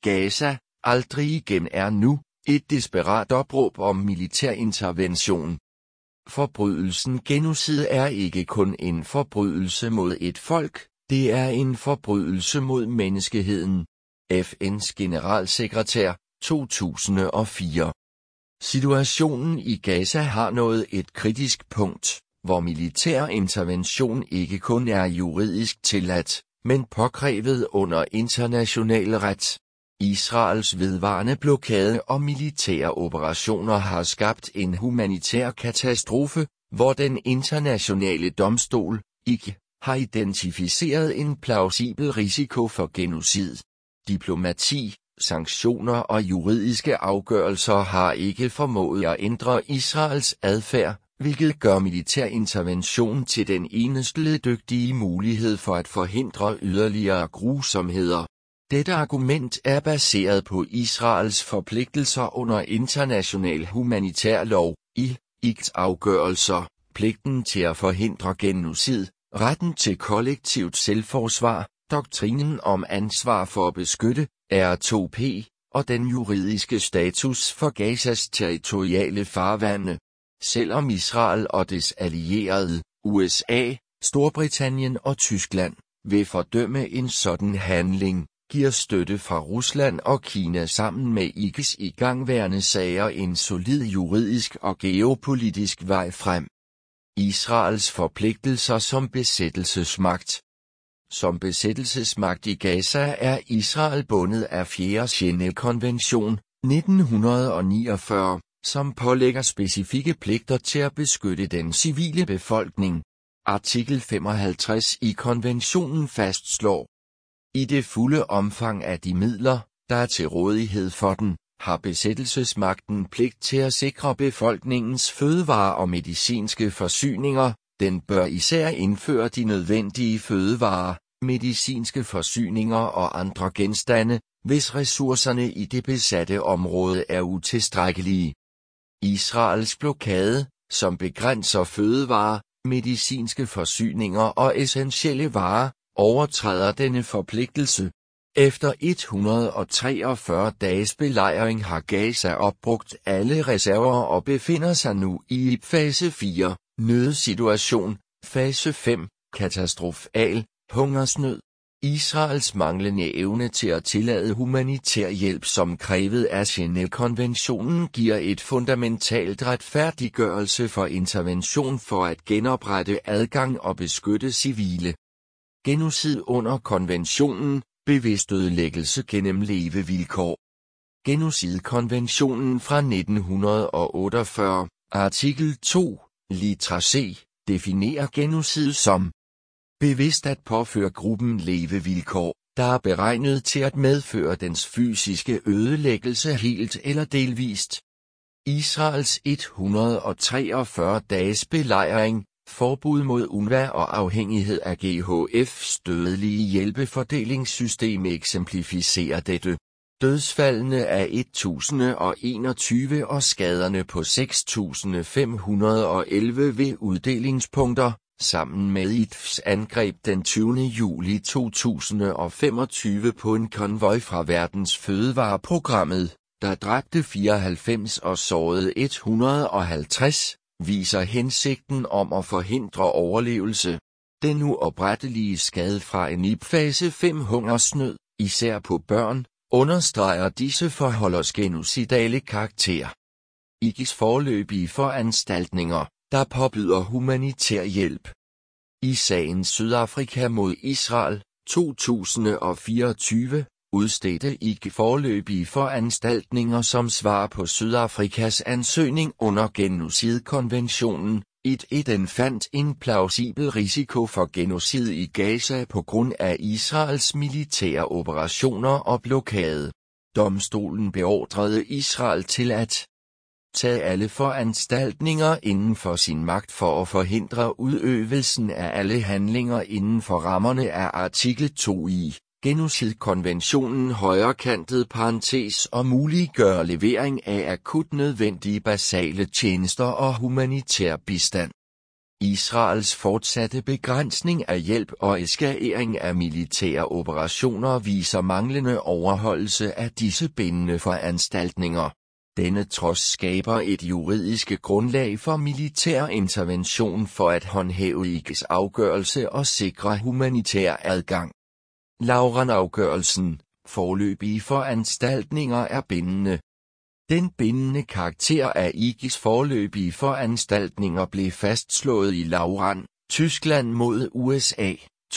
Gaza, aldrig igen er nu, et desperat opråb om militær intervention. Forbrydelsen genocid er ikke kun en forbrydelse mod et folk, det er en forbrydelse mod menneskeheden. FN's generalsekretær, 2004. Situationen i Gaza har nået et kritisk punkt, hvor militær intervention ikke kun er juridisk tilladt, men påkrævet under international ret. Israels vedvarende blokade og militære operationer har skabt en humanitær katastrofe, hvor den internationale domstol, ICJ, har identificeret en plausibel risiko for genocid. Diplomati, sanktioner og juridiske afgørelser har ikke formået at ændre Israels adfærd, hvilket gør militær intervention til den eneste levedygtige mulighed for at forhindre yderligere grusomheder. Dette argument er baseret på Israels forpligtelser under international humanitær lov, ICJs afgørelser, pligten til at forhindre genocid, retten til kollektivt selvforsvar, doktrinen om ansvar for at beskytte, R2P, og den juridiske status for Gazas territoriale farvande. Selvom Israel og dets allierede, USA, Storbritannien og Tyskland, vil fordømme en sådan handling, giver støtte fra Rusland og Kina sammen med ICJs igangværende sager en solid juridisk og geopolitisk vej frem. Israels forpligtelser som besættelsesmagt. Som besættelsesmagt i Gaza er Israel bundet af 4. Genève-konvention, 1949, som pålægger specifikke pligter til at beskytte den civile befolkning. Artikel 55 i konventionen fastslår: I det fulde omfang af de midler, der er til rådighed for den, har besættelsesmagten pligt til at sikre befolkningens fødevare- og medicinske forsyninger. Den bør især indføre de nødvendige fødevarer, medicinske forsyninger og andre genstande, hvis ressourcerne i det besatte område er utilstrækkelige. Israels blokade, som begrænser fødevarer, medicinske forsyninger og essentielle varer, overtræder denne forpligtelse. Efter 143 dages belejring har Gaza opbrugt alle reserver og befinder sig nu i fase 4, nødsituation, fase 5, katastrofal, hungersnød. Israels manglende evne til at tillade humanitær hjælp som krævet af Genève-konventionen giver et fundamentalt retfærdiggørelse for intervention for at genoprette adgang og beskytte civile. Genocid under konventionen, bevidstødelæggelse gennem levevilkår. Genocidkonventionen fra 1948, artikel 2, litra c, definerer genocid som bevidst at påføre gruppen levevilkår, der er beregnet til at medføre dens fysiske ødelæggelse helt eller delvist. Israels 143 dages belejring, forbud mod UNRWA og afhængighed af GHF's dødelige hjælpefordelingssystem eksemplificerer dette. Dødsfaldene er 1021 og skaderne på 6511 ved uddelingspunkter, sammen med IDF's angreb den 20. juli 2025 på en konvoj fra Verdens Fødevareprogrammet, der dræbte 94 og sårede 150, viser hensigten om at forhindre overlevelse. Den uoprettelige skade fra en IB-fase 5 hungersnød, især på børn, understreger disse forholders genocidale karakter. ICJs foreløbige foranstaltninger, der påbyder humanitær hjælp. I sagen Sydafrika mod Israel, 2024, udstedte ICJ foreløbige foranstaltninger som svar på Sydafrikas ansøgning under genocidkonventionen. Den fandt en plausibel risiko for genocid i Gaza på grund af Israels militære operationer og blokade. Domstolen beordrede Israel til at tage alle foranstaltninger inden for sin magt for at forhindre udøvelsen af alle handlinger inden for rammerne af artikel 2 i genocidkonventionen højrekantet parentes og muliggør levering af akut nødvendige basale tjenester og humanitær bistand. Israels fortsatte begrænsning af hjælp og eskalering af militære operationer viser manglende overholdelse af disse bindende foranstaltninger. Denne trods skaber et juridisk grundlag for militær intervention for at håndhæve ICE's afgørelse og sikre humanitær adgang. Lauran-afgørelsen, foreløbige foranstaltninger er bindende. Den bindende karakter af ICE's foreløbige foranstaltninger blev fastslået i Lauran, Tyskland mod USA,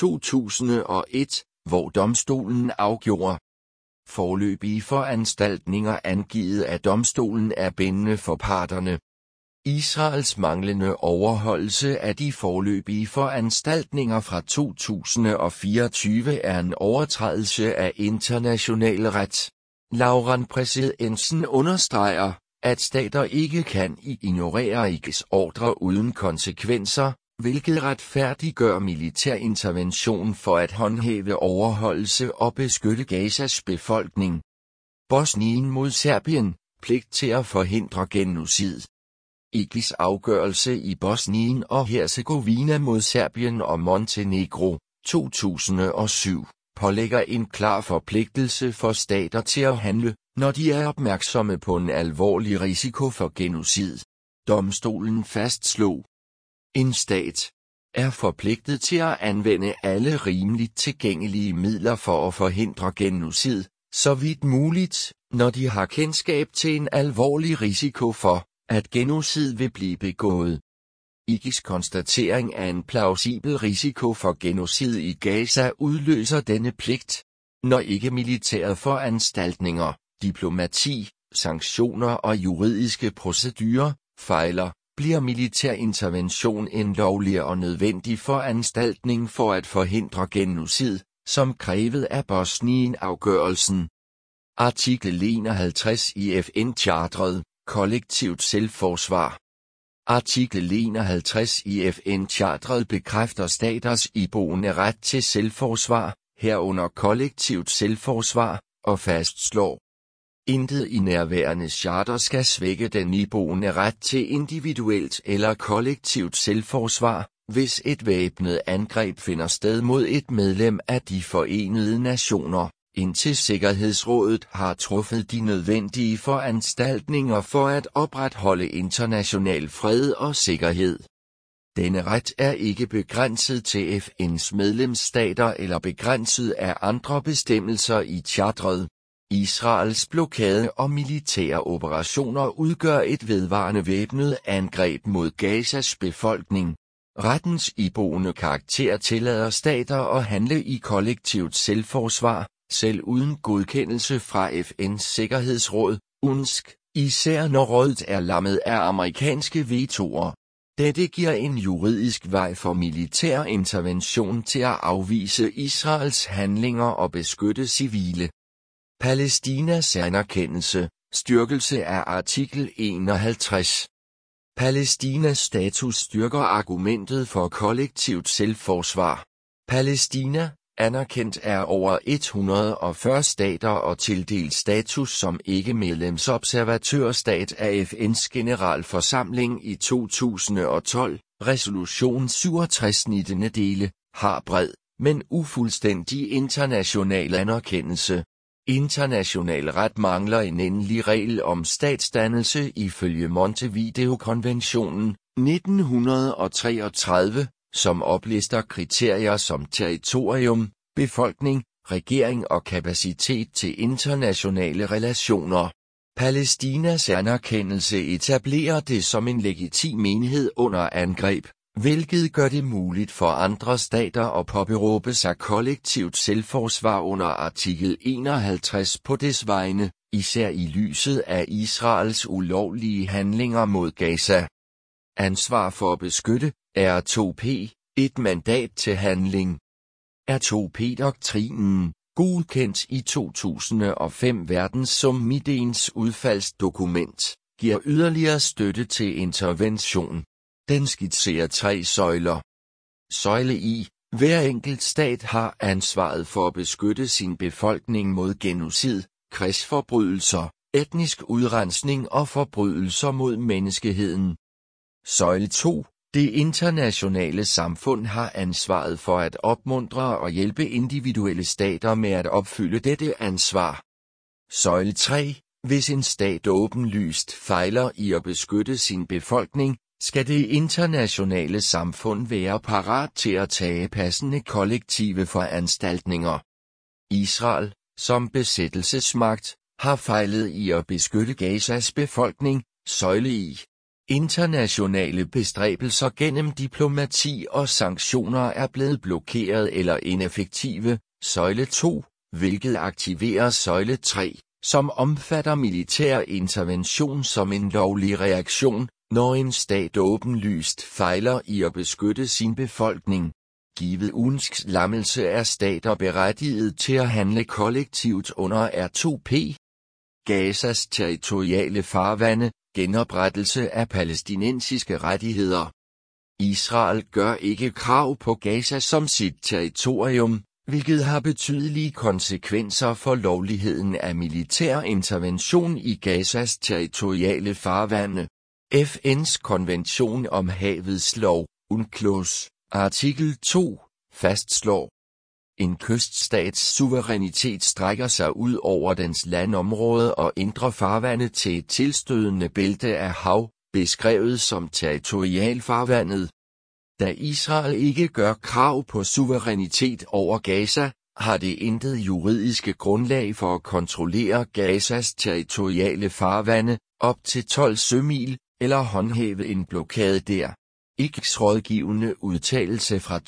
2001, hvor domstolen afgjorde. Foreløbige foranstaltninger angivet af domstolen er bindende for parterne. Israels manglende overholdelse af de foreløbige foranstaltninger fra 2024 er en overtrædelse af international ret. Lauran-præsidensen understreger, at stater ikke kan ignorere ICE's ordre uden konsekvenser, hvilket retfærdiggør militær intervention for at håndhæve overholdelse og beskytte Gazas befolkning. Bosnien mod Serbien, pligt til at forhindre genocid. ICE's afgørelse i Bosnien og Herzegovina mod Serbien og Montenegro, 2007, pålægger en klar forpligtelse for stater til at handle, når de er opmærksomme på en alvorlig risiko for genocid. Domstolen fastslog: en stat er forpligtet til at anvende alle rimeligt tilgængelige midler for at forhindre genocid, så vidt muligt, når de har kendskab til en alvorlig risiko for, at genocid vil blive begået. ICE's konstatering af en plausibel risiko for genocid i Gaza udløser denne pligt. Når ikke militære foranstaltninger, diplomati, sanktioner og juridiske procedurer fejler, bliver militær intervention en lovlig og nødvendig foranstaltning for at forhindre genocid, som krævet af Bosnien-afgørelsen. Artikel 51 i FN-chartret, kollektivt selvforsvar. Artikel 51 i FN-chartret bekræfter staters iboende ret til selvforsvar, herunder kollektivt selvforsvar, og fastslår: intet i nærværende charter skal svække den iboende ret til individuelt eller kollektivt selvforsvar, hvis et væbnet angreb finder sted mod et medlem af de forenede nationer, indtil Sikkerhedsrådet har truffet de nødvendige foranstaltninger for at opretholde international fred og sikkerhed. Denne ret er ikke begrænset til FN's medlemsstater eller begrænset af andre bestemmelser i chartret. Israels blokade og militære operationer udgør et vedvarende væbnet angreb mod Gazas befolkning. Rettens iboende karakter tillader stater at handle i kollektivt selvforsvar, selv uden godkendelse fra FN's Sikkerhedsråd, UNSC, især når rådet er lammet af amerikanske vetoer. Dette giver en juridisk vej for militær intervention til at afvise Israels handlinger og beskytte civile. Palæstinas anerkendelse, styrkelse af artikel 51. Palæstinas status styrker argumentet for kollektivt selvforsvar. Palæstina, anerkendt af over 140 stater og tildelt status som ikke-medlemsobservatørstat af FN's Generalforsamling i 2012, resolution 67 19. dele, har bred, men ufuldstændig international anerkendelse. International ret mangler en endelig regel om statsdannelse ifølge Montevideo-konventionen, 1933, som oplister kriterier som territorium, befolkning, regering og kapacitet til internationale relationer. Palæstinas anerkendelse etablerer det som en legitim enhed under angreb, hvilket gør det muligt for andre stater at påberåbe sig kollektivt selvforsvar under artikel 51 på dets vegne, især i lyset af Israels ulovlige handlinger mod Gaza. Ansvar for at beskytte, R2P, et mandat til handling. R2P-doktrinen, godkendt i 2005 Verdenssummitens udfaldsdokument, giver yderligere støtte til intervention. Den skitserer 3 søjler. Søjle I. Hver enkelt stat har ansvaret for at beskytte sin befolkning mod genocid, krigsforbrydelser, etnisk udrensning og forbrydelser mod menneskeheden. Søjle 2. Det internationale samfund har ansvaret for at opmuntre og hjælpe individuelle stater med at opfylde dette ansvar. Søjle 3. Hvis en stat åbenlyst fejler i at beskytte sin befolkning, skal det internationale samfund være parat til at tage passende kollektive foranstaltninger. Israel, som besættelsesmagt, har fejlet i at beskytte Gazas befolkning. Søjle I. Internationale bestræbelser gennem diplomati og sanktioner er blevet blokeret eller ineffektive. Søjle 2, hvilket aktiverer søjle 3, som omfatter militær intervention som en lovlig reaktion, når en stat åbenlyst fejler i at beskytte sin befolkning. Givet UNSCs lammelse er stater berettiget til at handle kollektivt under R2P. Gazas territoriale farvande, genoprettelse af palæstinensiske rettigheder. Israel gør ikke krav på Gaza som sit territorium, hvilket har betydelige konsekvenser for lovligheden af militær intervention i Gazas territoriale farvande. FN's konvention om havets lov, UNCLOS, artikel 2, fastslår: en kyststats suverænitet strækker sig ud over dens landområde og indre farvande til et tilstødende bælte af hav, beskrevet som territorialfarvandet. Da Israel ikke gør krav på suverænitet over Gaza, har det intet juridiske grundlag for at kontrollere Gazas territoriale farvande, op til 12 sømil, eller håndhæve en blokade der. ICC's rådgivende udtalelse fra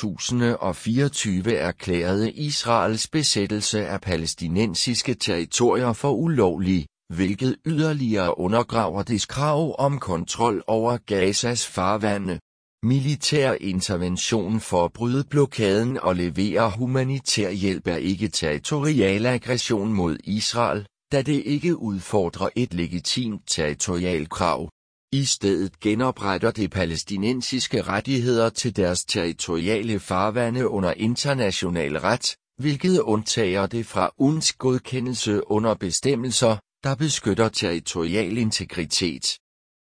2024 erklærede Israels besættelse af palæstinensiske territorier for ulovlig, hvilket yderligere undergraver dets krav om kontrol over Gazas farvande. Militær intervention for at bryde blokaden og levere humanitær hjælp er ikke territorial aggression mod Israel, da det ikke udfordrer et legitimt territorialkrav. I stedet genopretter det palæstinensiske rettigheder til deres territoriale farvande under international ret, hvilket undtager det fra UNSCs godkendelse under bestemmelser, der beskytter territorial integritet.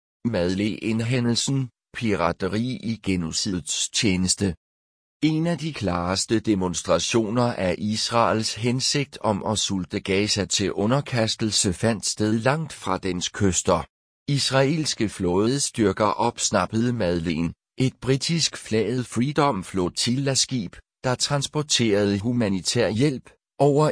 Madeleine-hændelsen, pirateri i genocidets tjeneste. En af de klareste demonstrationer af Israels hensigt om at sulte Gaza til underkastelse fandt sted langt fra dens kyster. Israelske flådestyrker opsnappede Madeleine, et britisk flaget Freedom Flotilla-skib, der transporterede humanitær hjælp, over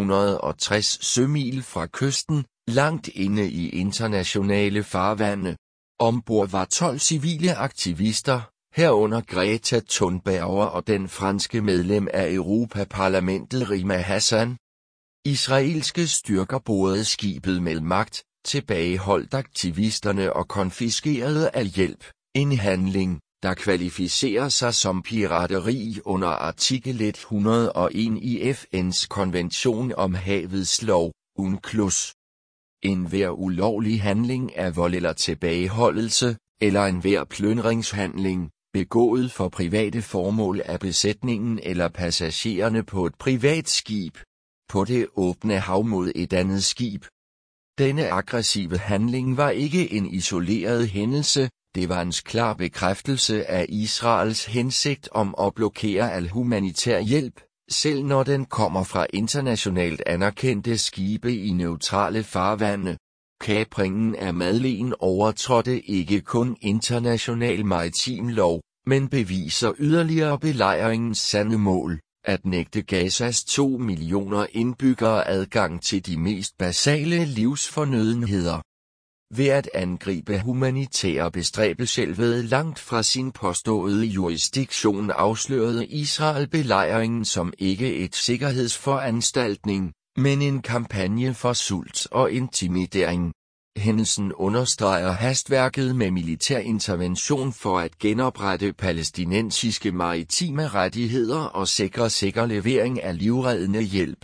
160 sømil fra kysten, langt inde i internationale farvande. Ombord var 12 civile aktivister, herunder Greta Thunberg og den franske medlem af Europaparlamentet Rima Hassan. Israelske styrker bordede skibet med magt, tilbageholdt aktivisterne og konfiskerede al hjælp, en handling, der kvalificerer sig som pirateri under artikel 101 i FN's konvention om havets lov, UNCLOS. Enhver ulovlig handling af vold eller tilbageholdelse, eller enhver plyndringshandling, begået for private formål af besætningen eller passagererne på et privat skib, på det åbne hav mod et andet skib. Denne aggressive handling var ikke en isoleret hændelse, det var en klar bekræftelse af Israels hensigt om at blokere al humanitær hjælp, selv når den kommer fra internationalt anerkendte skibe i neutrale farvande. Kapringen af Madeleine overtrådte ikke kun international maritim lov, men beviser yderligere belejringens sande mål, at nægte Gazas 2 millioner indbyggere adgang til de mest basale livsfornødenheder. Ved at angribe humanitære bestræbelser langt fra sin påståede jurisdiktion afslørede Israel belejringen som ikke et sikkerhedsforanstaltning, men en kampagne for sult og intimidering. Hændelsen understreger hastværket med militær intervention for at genoprette palæstinensiske maritime rettigheder og sikre sikker levering af livreddende hjælp.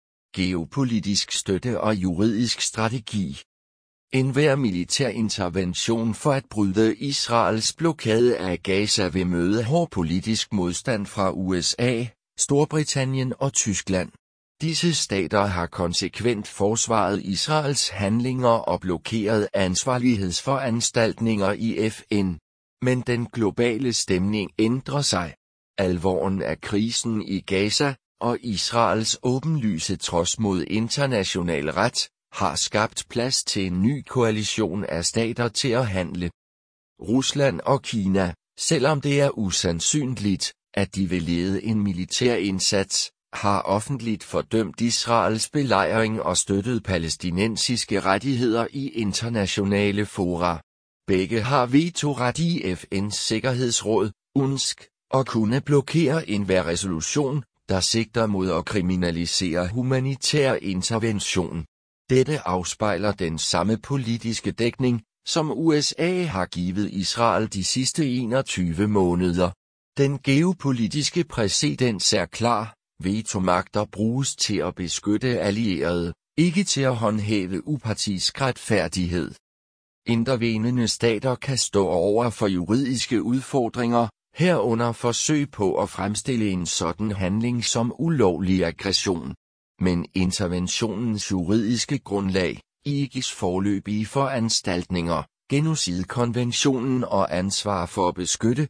Geopolitisk støtte og juridisk strategi. Enhver militær intervention for at bryde Israels blokade af Gaza vil møde hård politisk modstand fra USA, Storbritannien og Tyskland. Disse stater har konsekvent forsvaret Israels handlinger og blokeret ansvarlighedsforanstaltninger i FN. Men den globale stemning ændrer sig. Alvoren af krisen i Gaza og Israels åbenlyse trods mod international ret har skabt plads til en ny koalition af stater til at handle. Rusland og Kina, selvom det er usandsynligt, at de vil lede en militær indsats, har offentligt fordømt Israels belejring og støttet palæstinensiske rettigheder i internationale fora. Begge har vetoret i FN's Sikkerhedsråd, UNSC, og kunne blokere enhver resolution, der sigter mod at kriminalisere humanitær intervention. Dette afspejler den samme politiske dækning, som USA har givet Israel de sidste 21 måneder. Den geopolitiske præcedens er klar: vetomagter bruges til at beskytte allierede, ikke til at håndhæve upartisk retfærdighed. Intervenende stater kan stå over for juridiske udfordringer, herunder forsøg på at fremstille en sådan handling som ulovlig aggression. Men interventionens juridiske grundlag, IG's foreløbige foranstaltninger, Genocidekonventionen og ansvar for at beskytte,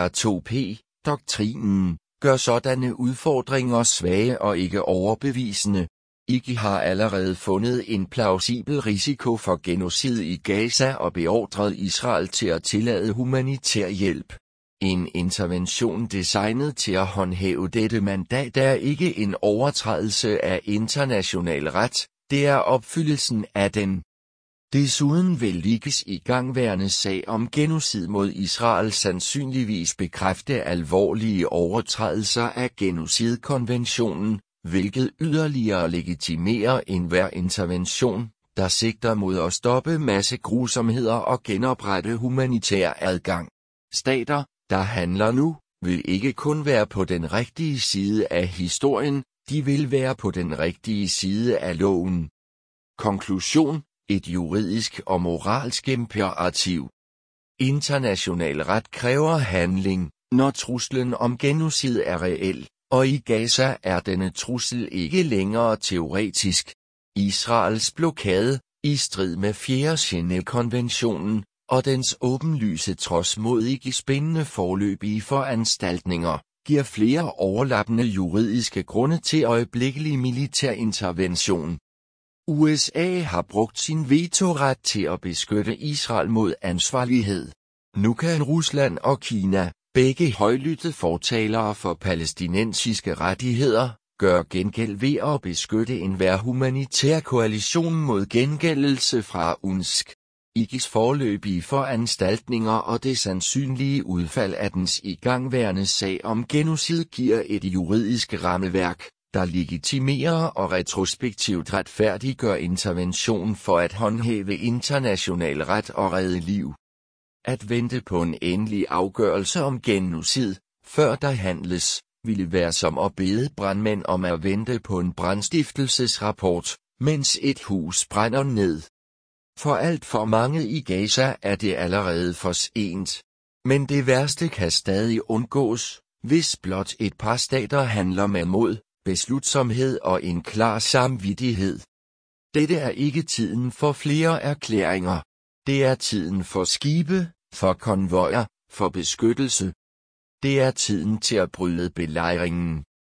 R2P-doktrinen, gør sådanne udfordringer svage og ikke overbevisende. IG har allerede fundet en plausibel risiko for genocid i Gaza og beordret Israel til at tillade humanitær hjælp. En intervention designet til at håndhæve dette mandat er ikke en overtrædelse af international ret, det er opfyldelsen af den. Desuden vil IG's igangværende sag om genocid mod Israel sandsynligvis bekræfte alvorlige overtrædelser af genocidekonventionen, hvilket yderligere legitimerer enhver intervention, der sigter mod at stoppe massegrusomheder og genoprette humanitær adgang. Stater, der handler nu, vil ikke kun være på den rigtige side af historien, de vil være på den rigtige side af loven. Konklusion: et juridisk og moralsk imperativ. International ret kræver handling, når truslen om genocid er reel, og i Gaza er denne trussel ikke længere teoretisk. Israels blokade, i strid med 4. Genève-konventionen, og dens åbenlyse trods mod ikke spændende foreløbige foranstaltninger, giver flere overlappende juridiske grunde til øjeblikkelig militær intervention. USA har brugt sin vetoret til at beskytte Israel mod ansvarlighed. Nu kan Rusland og Kina, begge højlydte fortalere for palæstinensiske rettigheder, gøre gengæld ved at beskytte enhver humanitær koalition mod gengældelse fra UNSC. IG's foreløbige foranstaltninger og det sandsynlige udfald af dens igangværende sag om genocid giver et juridisk rammeværk, der legitimerer og retrospektivt retfærdiggør intervention for at håndhæve international ret og redde liv. At vente på en endelig afgørelse om genocid, før der handles, ville være som at bede brandmænd om at vente på en brandstiftelsesrapport, mens et hus brænder ned. For alt for mange i Gaza er det allerede for sent. Men det værste kan stadig undgås, hvis blot et par stater handler med mod, beslutsomhed og en klar samvittighed. Dette er ikke tiden for flere erklæringer. Det er tiden for skibe, for konvojer, for beskyttelse. Det er tiden til at bryde belejringen.